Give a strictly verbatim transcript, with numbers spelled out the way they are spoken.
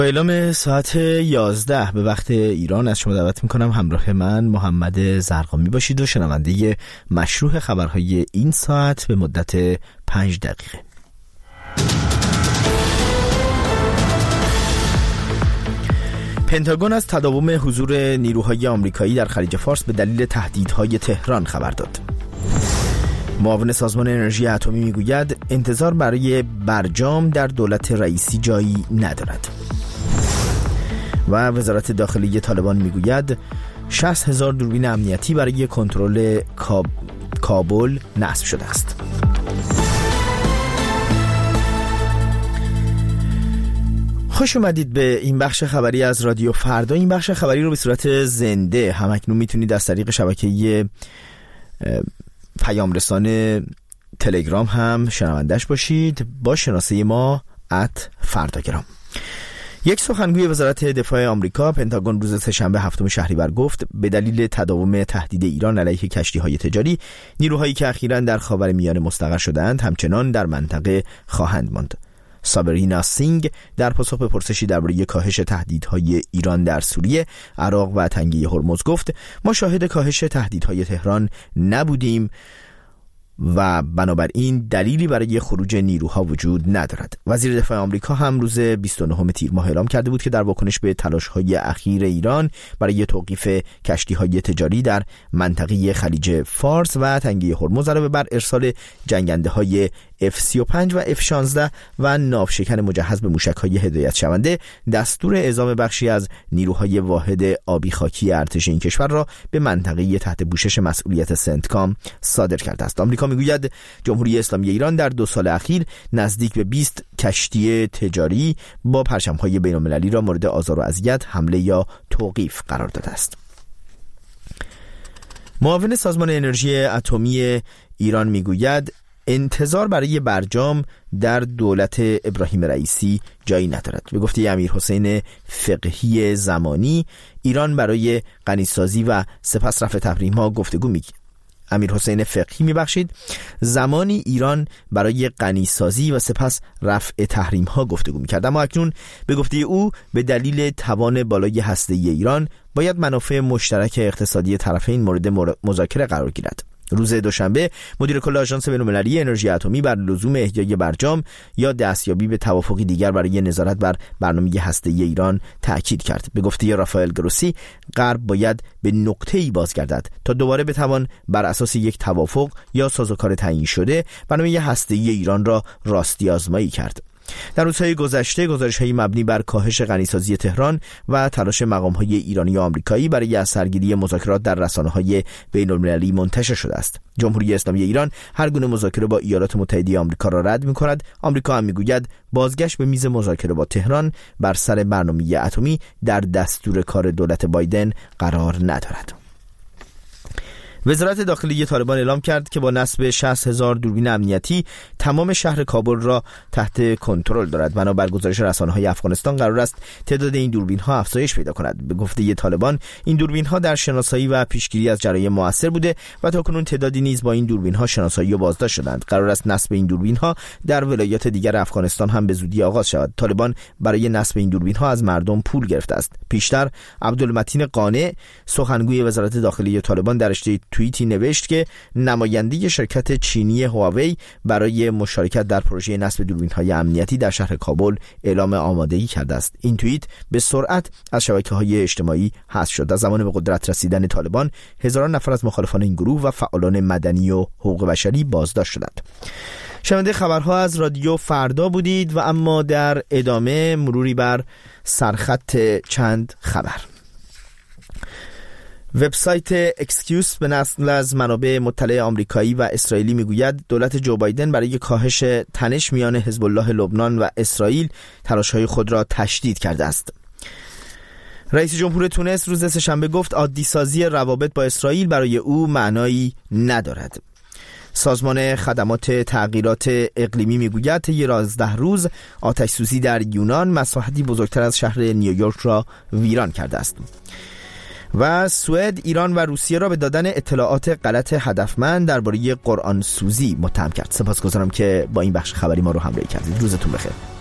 با اعلام ساعت یازده به وقت ایران از شما دعوت میکنم همراه من محمد زرقامی باشید و شنونده مشروح خبرهای این ساعت به مدت پنج دقیقه. پنتاگون از تداوم حضور نیروهای آمریکایی در خلیج فارس به دلیل تهدیدهای تهران خبر داد. معاون سازمان انرژی اتمی میگوید انتظار برای برجام در دولت رئیسی جایی ندارد. و وزارت داخلی طالبان میگوید شصت هزار دوربین امنیتی برای کنترل کاب... کابل نصب شده است. خوش اومدید به این بخش خبری از رادیو فردا. این بخش خبری رو به صورت زنده همکنون میتونید از طریق شبکه پیام رسان تلگرام هم شنوندش باشید با شناسه ما ات فرداگرام. یک سخنگوی وزارت دفاع آمریکا پنتاگون روز سه‌شنبه هفتم شهریور گفت به دلیل تداوم تهدید ایران علیه کشتی‌های تجاری، نیروهایی که اخیراً در خاورمیانه مستقر شده‌اند همچنان در منطقه خواهند ماند. سابرینا سینگ در پاسخ به پرسشی درباره کاهش تهدیدهای ایران در سوریه، عراق و تنگه هرمز گفت ما شاهد کاهش تهدیدهای تهران نبودیم و بنابراین دلیلی برای خروج نیروها وجود ندارد. وزیر دفاع آمریکا هم روز بیست و نهم تیر ماه اعلام کرده بود که در واکنش به تلاش‌های اخیر ایران برای توقیف کشتی‌های تجاری در منطقه خلیج فارس و تنگه هرمز علاوه بر ارسال جنگنده‌های اف سی و پنج و اف شانزده و ناوشکن مجهز به موشک‌های هدایت شونده، دستور اعزام بخشی از نیروهای واحد آبی خاکی ارتش این کشور را به منطقه تحت پوشش مسئولیت سنتکام صادر کرده است. آمریکا میگوید جمهوری اسلامی ایران در دو سال اخیر نزدیک به بیست کشتی تجاری با پرچم‌های بین‌المللی را مورد آزار و اذیت، حمله یا توقیف قرار داده است. معاون سازمان انرژی اتمی ایران میگوید انتظار برای برجام در دولت ابراهیم رئیسی جایی ندارد. به گفته امیر حسین فقهی زمانی، ایران برای غنیسازی و سپس رفع تحریم‌ها گفتگو می‌کند. امیر حسین فقهی میبخشید زمانی ایران برای غنیسازی و سپس رفع تحریم ها گفتگو میکرد، اما اکنون به گفته او به دلیل توان بالای هسته‌ای ایران باید منافع مشترک اقتصادی طرفین مورد مذاکره قرار گیرد. روز دوشنبه مدیر کل آژانس بین‌المللی انرژی اتمی بر لزوم احیای برجام یا دستیابی به توافقی دیگر برای نظارت بر برنامه هسته‌ای ایران تاکید کرد. به گفته رافائل گروسی، غرب باید به نقطه‌ای بازگردد تا دوباره بتوان بر اساس یک توافق یا سازوکار تعیین شده برنامه هسته‌ای ایران را راستی آزمایی کرد. در روزهای گذشته گزارش‌های مبنی بر کاهش غنیسازی تهران و تلاش مقام‌های ایرانی و آمریکایی برای از سرگیری مذاکرات در رسانه‌های بین‌المللی منتشر شده است. جمهوری اسلامی ایران هر گونه مذاکره با ایالات متحده آمریکا را رد می‌کند. آمریکا هم می‌گوید بازگشت به میز مذاکره با تهران بر سر برنامه اتمی در دستور کار دولت بایدن قرار ندارد. وزارت داخلی طالبان اعلام کرد که با نصب شصت هزار دوربین امنیتی تمام شهر کابل را تحت کنترل دارد. بنابر گزارش رسانه‌های افغانستان قرار است تعداد این دوربین‌ها افزایش پیدا کند. به گفته طالبان این دوربین‌ها در شناسایی و پیشگیری از جرایم مؤثر بوده و تاکنون تعدادی نیز با این دوربین‌ها شناسایی و بازداشت شدند. قرار است نصب این دوربین‌ها در ولایات دیگر افغانستان هم به زودی آغاز شود. طالبان برای نصب این دوربین‌ها از مردم پول گرفته است. پیشتر عبدالمتین قانع سخنگوی وزارت داخلی طالبان در رشته توییتی نوشت که نماینده شرکت چینی هواوی برای مشارکت در پروژه نصب دوربین‌های امنیتی در شهر کابل اعلام آمادگی کرده است. این توییت به سرعت از شبکه‌های اجتماعی حذف شد. از زمان به قدرت رسیدن طالبان هزاران نفر از مخالفان این گروه و فعالان مدنی و حقوق بشری بازداشت شدند. شنونده خبرها از رادیو فردا بودید و اما در ادامه مروری بر سرخط چند خبر. وبسایت اکسکیوز به نقل از منابع مطلع آمریکایی و اسرائیلی میگوید دولت جو بایدن برای کاهش تنش میان حزب الله لبنان و اسرائیل تلاش‌های خود را تشدید کرده است. رئیس جمهور تونس روز سه‌شنبه گفت عادی سازی روابط با اسرائیل برای او معنایی ندارد. سازمان خدمات تغییرات اقلیمی میگوید طی یازده روز آتش سوزی در یونان مساحتی بزرگتر از شهر نیویورک را ویران کرده است. و سوئد ایران و روسیه را به دادن اطلاعات غلط هدفمند درباره قرآن سوزی متهم کرد. سپاسگزارم که با این بخش خبری ما رو همراهی کردید. روزتون بخیر.